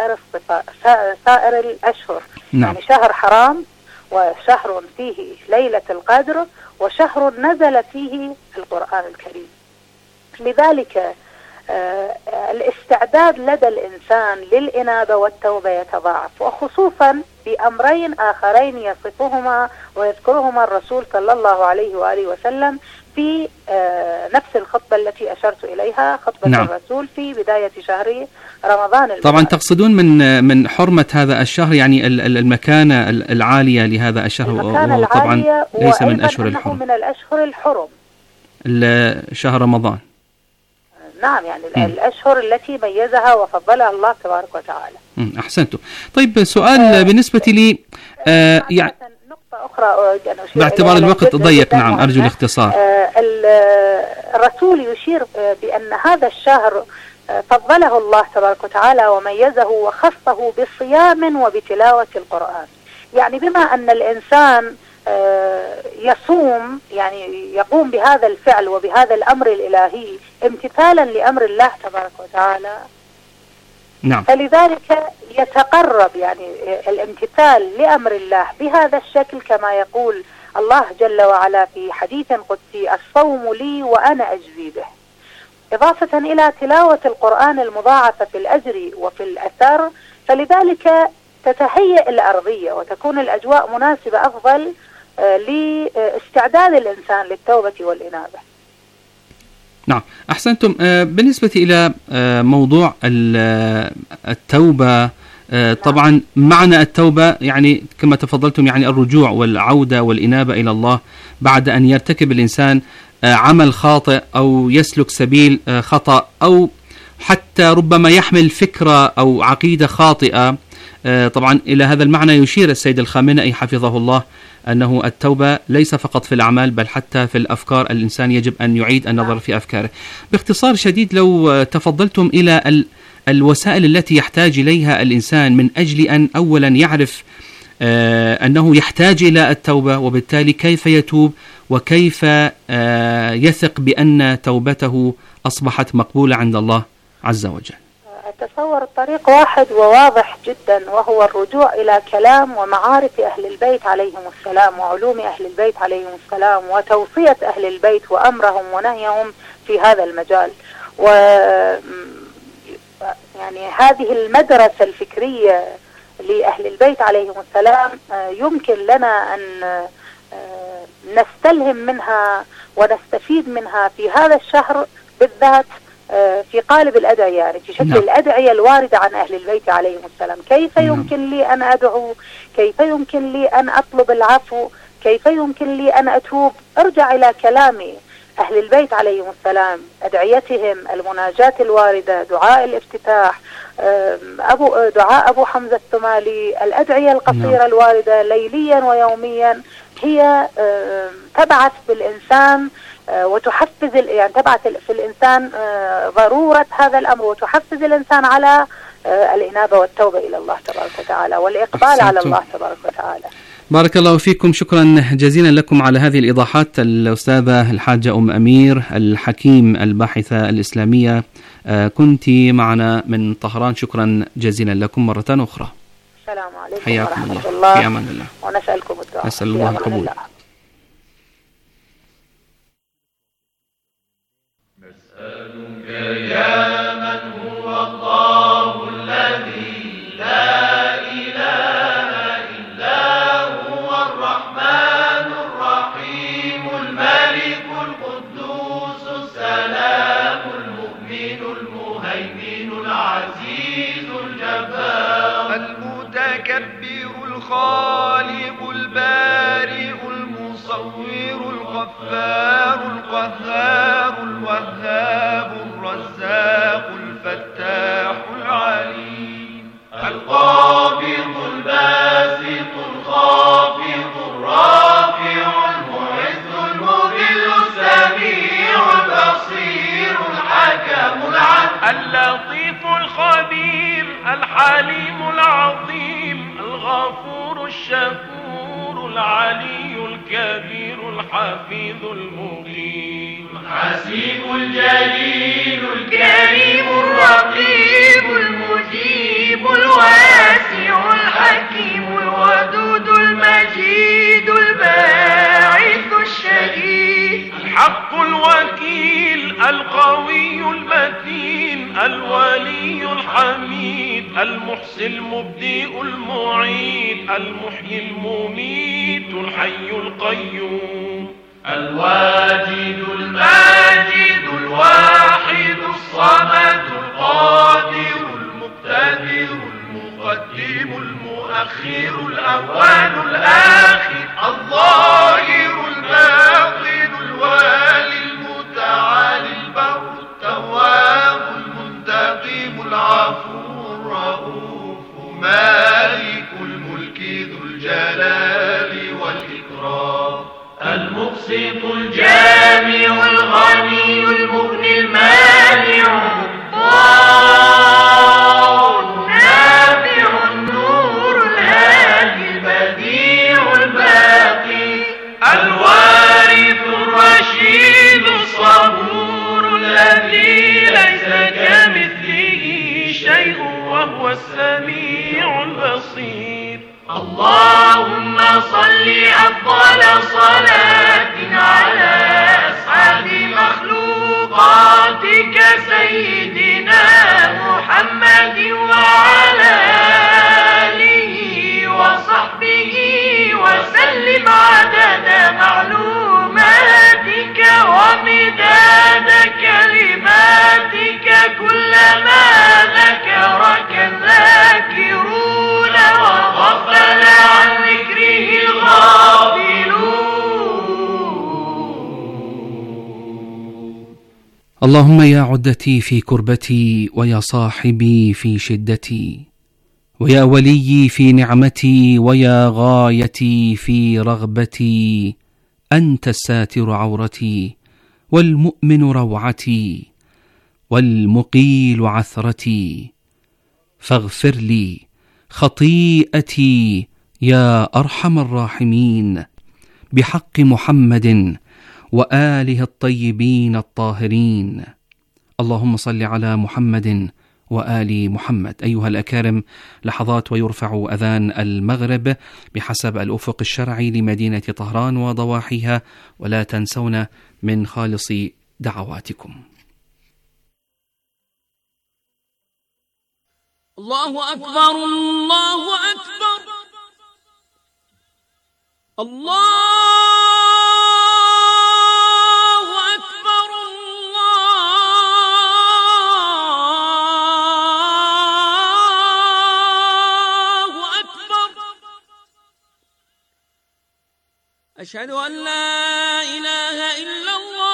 سائر الأشهر. نعم. يعني شهر حرام، وشهر فيه ليلة القدر، وشهر نزل فيه القرآن الكريم. لذلك الاستعداد لدى الإنسان للإنابة والتوبة يتضاعف، وخصوصا بأمرين آخرين يصفهما ويذكرهما الرسول صلى الله عليه وآله وسلم في نفس الخطبة التي أشرت إليها، خطبة الرسول في بداية شهر رمضان المبارك. طبعا تقصدون من حرمة هذا الشهر، يعني المكانة العالية لهذا الشهر، وهو طبعا ليس من أشهر الحرم، من الأشهر الحرم شهر رمضان. نعم، يعني الأشهر التي ميزها وفضلها الله تبارك وتعالى. أحسنتم. طيب سؤال بالنسبة لي يعني نقطة أخرى أريد أن أشير باعتبار الوقت ضيق. نعم، أرجو الاختصار. الرسول يشير بأن هذا الشهر فضله الله تبارك وتعالى وميزه وخصه بصيام وبتلاوة القرآن. يعني بما أن الإنسان يصوم، يعني يقوم بهذا الفعل وبهذا الأمر الإلهي امتثالا لأمر الله تبارك وتعالى. نعم. فلذلك يتقرب يعني الامتثال لأمر الله بهذا الشكل، كما يقول الله جل وعلا في حديث قدسي: الصوم لي وأنا أجزي به، إضافة إلى تلاوة القرآن المضاعفة في الأجر وفي الأثر. فلذلك تتهيأ الأرضية وتكون الأجواء مناسبة أفضل لاستعداد الإنسان للتوبة والإنابة. نعم، أحسنتم. بالنسبة إلى موضوع التوبة، طبعا معنى التوبة يعني كما تفضلتم يعني الرجوع والعودة والإنابة إلى الله بعد أن يرتكب الإنسان عمل خاطئ أو يسلك سبيل خطأ، أو حتى ربما يحمل فكرة أو عقيدة خاطئة طبعا إلى هذا المعنى يشير السيد الخامنئي حفظه الله أنه التوبة ليس فقط في الأعمال بل حتى في الأفكار. الإنسان يجب أن يعيد النظر في أفكاره. باختصار شديد لو تفضلتم إلى الوسائل التي يحتاج إليها الإنسان من أجل أن أولا يعرف أنه يحتاج إلى التوبة، وبالتالي كيف يتوب وكيف يثق بأن توبته أصبحت مقبولة عند الله عز وجل. أتصور الطريق واحد وواضح جدا، وهو الرجوع إلى كلام ومعارف أهل البيت عليهم السلام وعلوم أهل البيت عليهم السلام وتوصية أهل البيت وأمرهم ونهيهم في هذا المجال. يعني هذه المدرسة الفكرية لأهل البيت عليهم السلام يمكن لنا أن نستلهم منها ونستفيد منها في هذا الشهر بالذات في قالب الأدعية، يعني في شكل الأدعية الواردة عن أهل البيت عليهم السلام. كيف يمكن لي أن أدعو؟ كيف يمكن لي أن أطلب العفو؟ كيف يمكن لي أن أتوب؟ أرجع إلى كلامي أهل البيت عليهم السلام، أدعيتهم، المناجات الواردة، دعاء الافتتاح، دعاء أبو حمزة الثمالي، الأدعية القصيرة الواردة ليليا ويوميا، هي تبعث بالإنسان وتحفز، يعني تبعث في الإنسان ضرورة هذا الأمر، وتحفز الإنسان على الإنابة والتوبة إلى الله تبارك وتعالى والإقبال على الله تبارك وتعالى. بارك الله فيكم، شكرا جزيلا لكم على هذه الإيضاحات الأستاذة الحاجة أم أمير الحكيم الباحثة الإسلامية، كنت معنا من طهران. شكرا جزيلا لكم مرة أخرى. السلام عليكم ورحمة الله. في أمان الله. ونسألكم الدعاء. نسأل الله القبول. نسألك يا من هو الله الذي لا إله إلا هو الرحمن الرحيم الملك القدوس السلام المؤمن المهيمن العزيز الجبار المتكبر الخالق البارئ المصور الغفار القهار الوهاب الرزاق الفتاح العليم القابض الباسط الخافض الرافع المعز المذل السميع البصير الحكم العدل اللطيف الخبير الحليم العظيم الغفور الشكور العلي الكبير الحفيظ المقيم الحسيب الجليل الكريم الرقيب المجيب الواسع الحكيم الودود المجيد الباعث الشهيد الحق الوكيل القوي المتين الولي الحميد المحصي المبدئ المعيد المحيي المميت الحي القيوم الواجد الماجد الواحد الصمد القادر المقتدر المقدم المؤخر الأول الآخر الظاهر الباطن الوالي المتعالي البر التواب المنتقم العفو الرؤوف مالك الملك ذو الجلال والإكرام المقسط الجامع الغني المغني المانع النافع النور الهادي البديع الباقي الوارث الرشيد الصبور الذي ليس كمثله شيء وهو السميع البصير. اللهم صل أفضل صلاة على أسعد مخلوقاتك سيدنا محمد وعلى آله وصحبه وسلم عدد معلوماتك ومداد كلماتك كلما ذكرك الذاكرون وغفل عن ذكره الغافلون. اللهم يا عدتي في كربتي ويا صاحبي في شدتي ويا وليي في نعمتي ويا غايتي في رغبتي، أنت الساتر عورتي والمؤمن روعتي والمقيل عثرتي، فاغفر لي خطيئتي يا أرحم الراحمين، بحق محمد وآله الطيبين الطاهرين. اللهم صل على محمد وآل محمد. أيها الأكارم، لحظات ويرفع أذان المغرب بحسب الأفق الشرعي لمدينة طهران وضواحيها، ولا تنسونا من خالص دعواتكم. الله أكبر الله أكبر الله أكبر الله أكبر. أشهد أن لا إله إلا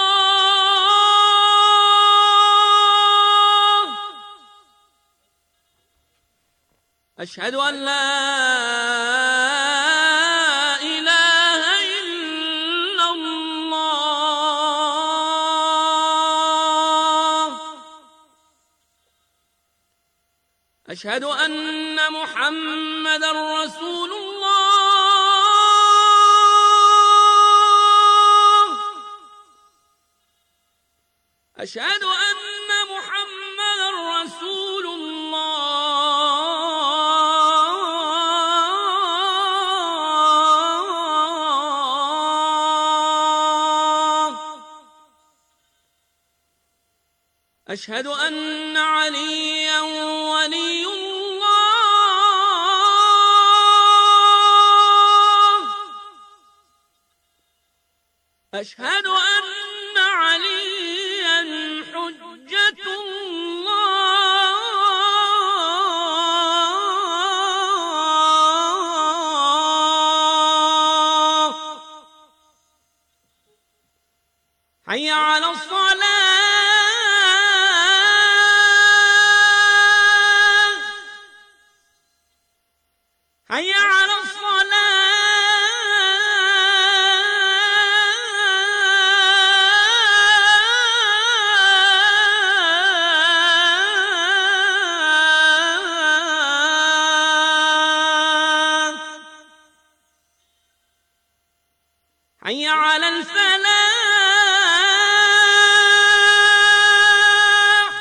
الله، أشهد أن لا إله إلا الله، أشهد أن محمدا رسول الله، أشهد أن محمدا رسول الله، أشهد أن عليا ولي الله، أشهد أن عليا حجة الله. حي على الصلاة، حي على الصلاة، حي على الفلاح،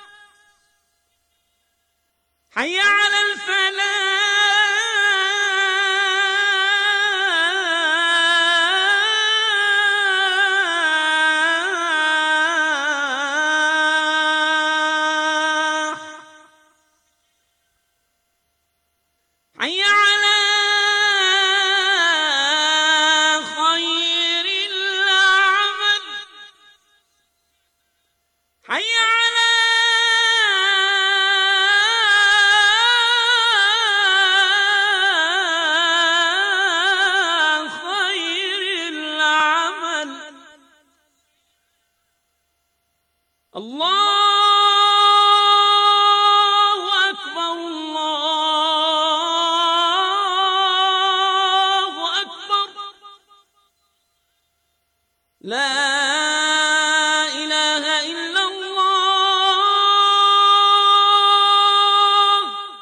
حي على الفلاح، حي على خير العمل، حي على خير العمل. الله أكبر الله أكبر. لا إله إلا الله،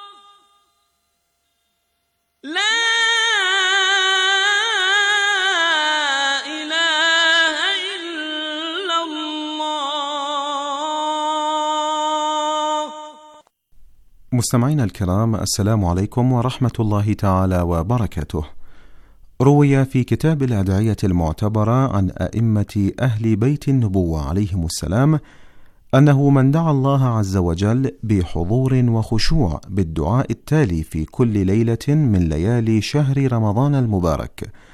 لا إله إلا الله. مستمعينا الكرام، السلام عليكم ورحمة الله تعالى وبركاته. روي في كتاب الأدعية المعتبرة عن أئمة أهل بيت النبوة عليهم السلام أنه من دعا الله عز وجل بحضور وخشوع بالدعاء التالي في كل ليلة من ليالي شهر رمضان المبارك: